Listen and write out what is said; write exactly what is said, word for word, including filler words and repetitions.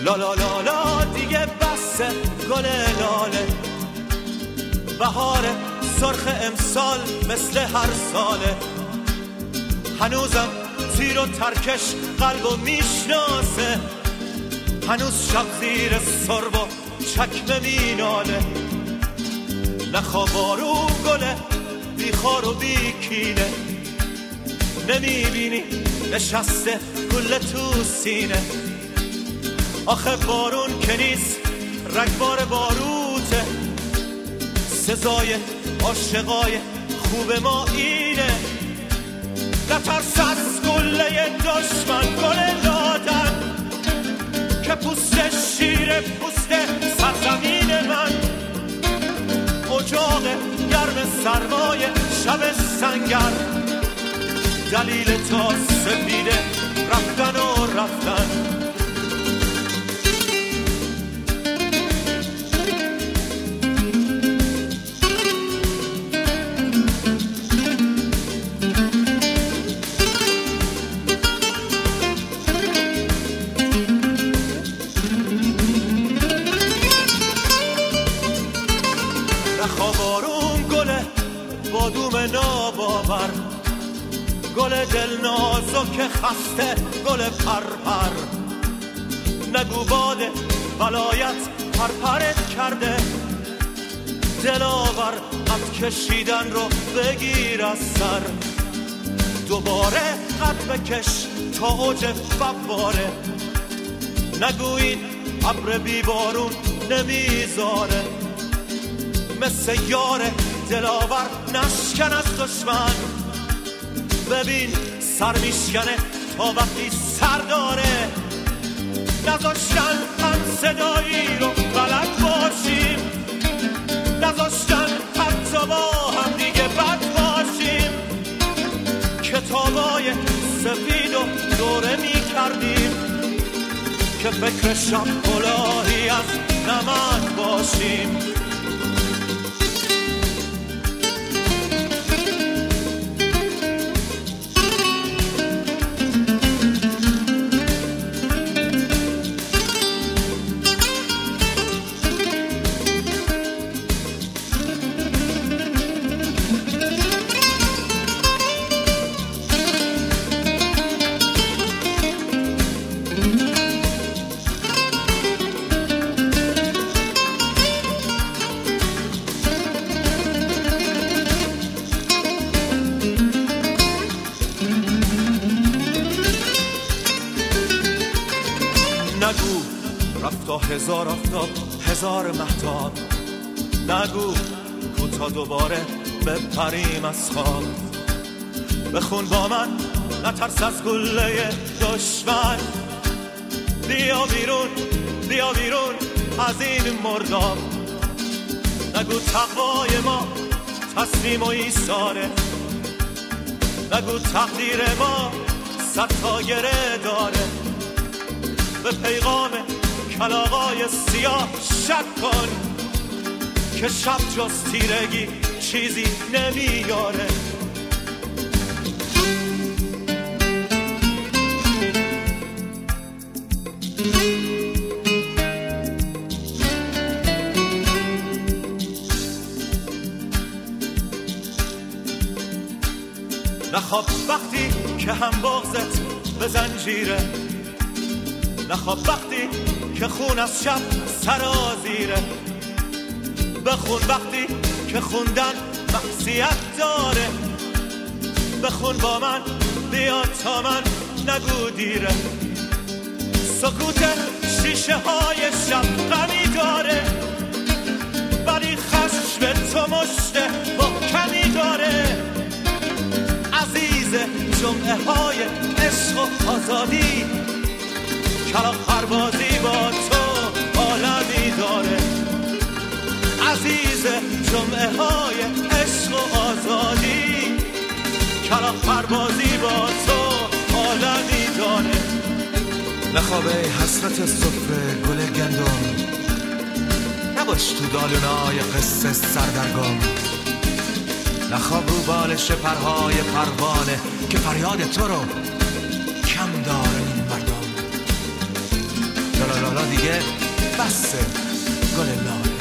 لا لا لا لا دیگه بسه گل لاله، بهار سرخ امسال مثل هر ساله، هنوزم تیر و ترکش قلبو میشناسه، هنوز شب زیر سرب و چکمه میناله، نخوا بارون گله بیخار و بیکینه، نمیبینی نشسته گل تو سینه، آخه بارون که نیست رگبار باروته، سزای عاشقای خوب ما اینه، نترس از گله دشمن گل دادن که پوست شیر پوست سرزمین من، اجاق گرم سرمای شب سنگر، دلیل تا سپیده رفتن و رفتن. ناباور گل دل نازک خسته گل پرپر، نگو باد ولایت پرپرت کرده، دلاور قد کشیدن رو بگیر از سر، دوباره قد بکش تا اوج فواره، نگو این ابر بی بارون نمیذاره، مثل یار دلاور نشکن از دشمن، ببین سر میشکنه تا وقتی سر داره، نذاشتن هم صدایی رو بلد باشیم، نذاشتن حتی با هم دیگه بد باشیم، کتابای سفید و دوره میکردیم که فکر شب کلاهی از نمک باشیم. نگو رفتا هزار آفتاب هزار مهتاب، نگو کوتا دوباره بپریم از خواب، بخون با من نترس از گله دشمن، بیا بیرون بیا بیرون از این مرداب، نگو تقوای ما تسلیم و ایثاره، نگو تقدیر ما صد تا گره داره، به پیغام کلاغای سیاه شک کن که شب جز تیرگی چیزی نمیاره. نخواب وقتی که هم بغضت به زنجیره، نخواب وقتی که خون از شب سرازیره، بخون وقتی که خوندن معصیت داره، بخون با من بیا تا من نگو دیره، سکوت شیشه های شب غمی داره، ولی خشم تو مشت محکمی داره، عزیز جمعه های عشق و آزادی، کلاغ پروازی با تو عالمی داره، عزیز جمعه های عشق و آزادی، کلاغ پروازی با تو عالمی داره. نخوابه حسرت صفر گل گندم، نباش تو دالونای قصه سردرگم، نخواب رو بالش پرهای پروانه که فریاد تو رو کم داره این مردم. لا لا لا حالا دیگه بسه گل لاله.